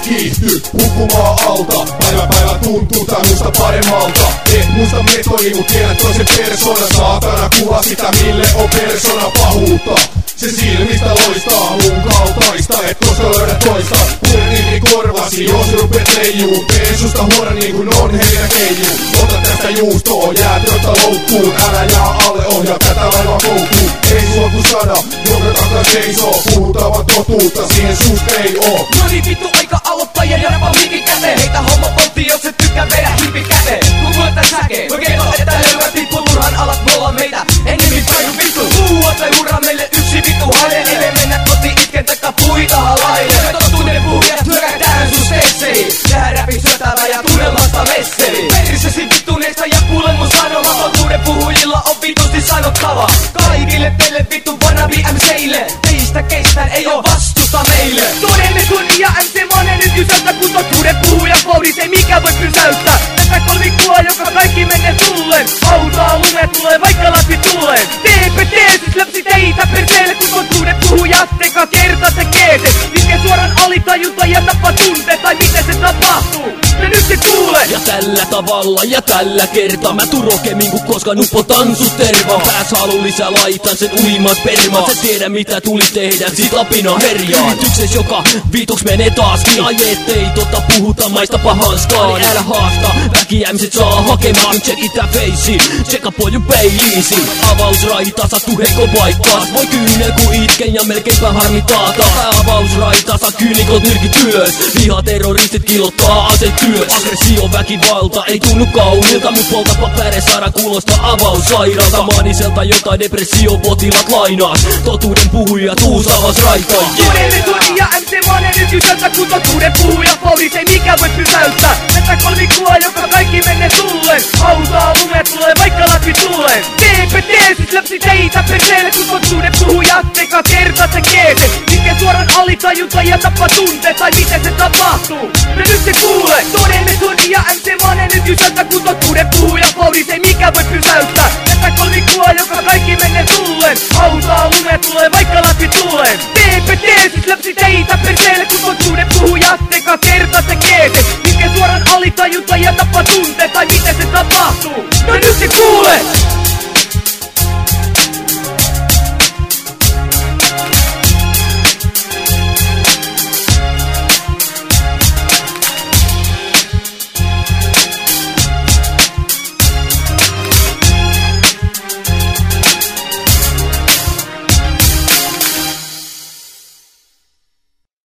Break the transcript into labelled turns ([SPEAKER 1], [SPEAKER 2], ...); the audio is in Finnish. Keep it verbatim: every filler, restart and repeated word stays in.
[SPEAKER 1] kiihtyy hukkumaan alta. Päivä päivä tuntuu tää musta paremmalta. Et muista metodi, mut tiedät toisen persona. Saatana kuva sitä, mille on persona pahuutta. Se silmistä loistaa mun kaltaista, et koska löydä toista. Puren irti korvasi, jos rupet leijuu. Teen susta huono niin kun on heinäkeiju. Ota tästä juustoa, jäät jotta loukkuun. Älä jää alle, ohjaa tätä laivaa koukkuun. Ei sua ku sana, jonka takaa seisoo. Puhutaan vaan totuutta, siihen suust ei oo.
[SPEAKER 2] Noni vittu aika aloittaa ja jäpä mikin käteen. Heitä homma poltti, jos et tykkää vedä hiipi käteen. Kun kuulet säke, mä kerron että löydät vittu murhan alat mulla meitä. Ennemmin painu vittu, huuat tai hurraa meille yksi vittu haile. Eve mennä koti itken taikka puita halaille. Totuuden puhujat hyökätään sun stesseihin. Tähän räpin syötävä ja tunnelmasta messeli. Persesi vittuneista ja kuule mun sanoma. Totuuden puhujilla on vitusti sanottava. Kaikille teille vittu wannabe M C:ille. Teistä kestään ei oo vastusta meille. Todennetun ja M C Mane nyt jysäyttä kun totuuden puhuja vauhdit ei mikään voi pysäyttää. Tätä kolmikkoa joka kaikki menee tulleen. Autaa lume tulee vaikka läpi tulleen. T P T siis läpsi teitä perseelle kun totuuden puhujat teka kerta tekee se. Iske suoraan alitajunta ja tapa tunteet tai miten se tapahtuu. Ja nyt se kuulee.
[SPEAKER 3] Ja tällä tavalla ja tällä kertaa mä turokemin kun koska nuppo tansusterva. Pääs halu lisää laitan sen uiman spermaan. Sä tiedä mitä tuli tehdä sit apina herjaan. Yritykses joka vituks menee taaskin. Ai ettei tota puhuta maista pahanskaan. Älä haasta väkiämiset saa hakemaan. Check itä feissi, checka poju peiliisi. Avausraita sattu heikko paikkaas. Voi kyynel ku itken ja melkeinpä harmittaa. Tää avausraita saa kyynikot nyrkit ylös. Viha terroristit kilottaa aseet työs. Aggressio väkivalta ei tunnu kaunilta. Mut poltapa päre saada kuulostaa avaussairaalta. Maaniselta jotain depressiopotilaat lainaas. Totuuden puhuja tuusavas raitaan.
[SPEAKER 2] Todennetun ja M C Mane nyt jysäyttä kun totuuden puhuja vauhdit ei mikään voi pysäyttää. Tätä kolmikkoa joka kaikki menee tulleen. Autaa lume tulee vaikka läpi tulleen. T P T siis läpsi teitä perseelle kun totuuden puhujat teka kerta tekee se. Iske suoraan alitajunta ja tapa tunteet tai miten se tapahtuu. Ja nyt se kuulee. Todennetun ja M C Mane nyt jysäyttä kun totuuden puhuja vauhdit ei mikään voi pysäyttää. Tätä kolmikkoa joka kaikki menee tulleen. Autaa lume tulee vaikka läpi tulleen. T P T siis läpsi teitä perseelle kun totuuden puhujat teka kerta tekee se. Iske suoraan alitajunta ja tapa tunteet tai miten se tapahtuu. Ja nyt se kuulee.